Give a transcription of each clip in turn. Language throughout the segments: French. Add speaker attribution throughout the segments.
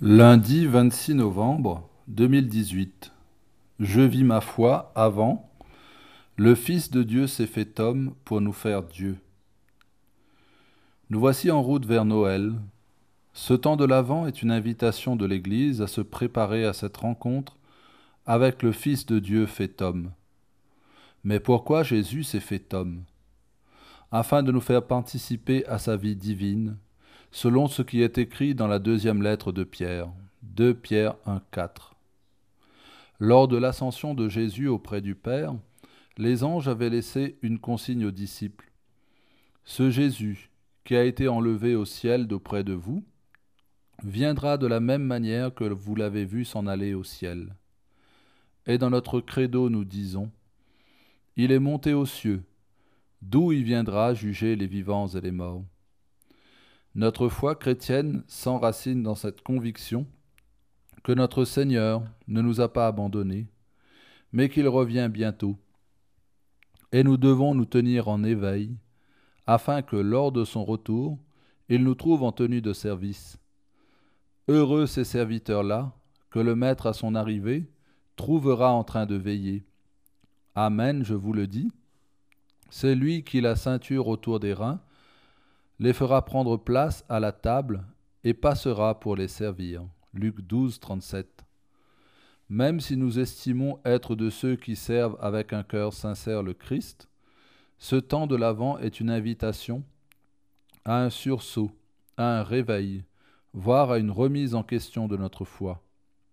Speaker 1: Lundi 26 novembre 2018. Je vis ma foi avant. Le Fils de Dieu s'est fait homme pour nous faire Dieu. Nous voici en route vers Noël. Ce temps de l'Avent est une invitation de l'Église à se préparer à cette rencontre avec le Fils de Dieu fait homme. Mais pourquoi Jésus s'est fait homme? Afin de nous faire participer à sa vie divine, selon ce qui est écrit dans la deuxième lettre de Pierre, 2 Pierre 1,4. Lors de l'ascension de Jésus auprès du Père, les anges avaient laissé une consigne aux disciples. Ce Jésus, qui a été enlevé au ciel d'auprès de vous, viendra de la même manière que vous l'avez vu s'en aller au ciel. Et dans notre credo, nous disons, « Il est monté aux cieux, d'où il viendra juger les vivants et les morts. » Notre foi chrétienne s'enracine dans cette conviction que notre Seigneur ne nous a pas abandonnés, mais qu'il revient bientôt. Et nous devons nous tenir en éveil, afin que lors de son retour, il nous trouve en tenue de service. Heureux ces serviteurs-là, que le Maître à son arrivée trouvera en train de veiller. Amen, je vous le dis. C'est lui qui, la ceinture autour des reins, les fera prendre place à la table et passera pour les servir. Luc 12, 37. Même si nous estimons être de ceux qui servent avec un cœur sincère le Christ, ce temps de l'Avent est une invitation à un sursaut, à un réveil, voire à une remise en question de notre foi.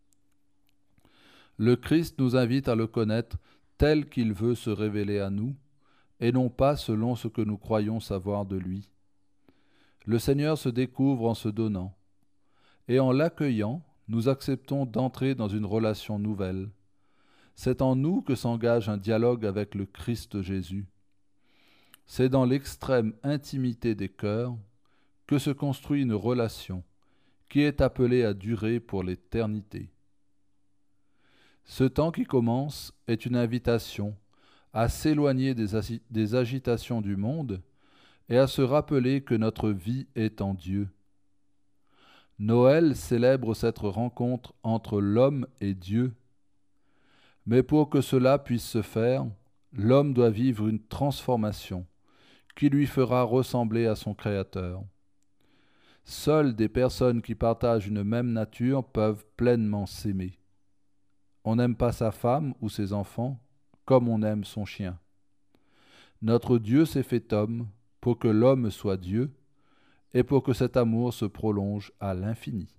Speaker 1: Le Christ nous invite à le connaître tel qu'il veut se révéler à nous, et non pas selon ce que nous croyons savoir de lui. Le Seigneur se découvre en se donnant, et en l'accueillant, nous acceptons d'entrer dans une relation nouvelle. C'est en nous que s'engage un dialogue avec le Christ Jésus. C'est dans l'extrême intimité des cœurs que se construit une relation qui est appelée à durer pour l'éternité. Ce temps qui commence est une invitation à s'éloigner des agitations du monde et à se rappeler que notre vie est en Dieu. Noël célèbre cette rencontre entre l'homme et Dieu. Mais pour que cela puisse se faire, l'homme doit vivre une transformation qui lui fera ressembler à son Créateur. Seules des personnes qui partagent une même nature peuvent pleinement s'aimer. On n'aime pas sa femme ou ses enfants comme on aime son chien. Notre Dieu s'est fait homme pour que l'homme soit Dieu et pour que cet amour se prolonge à l'infini.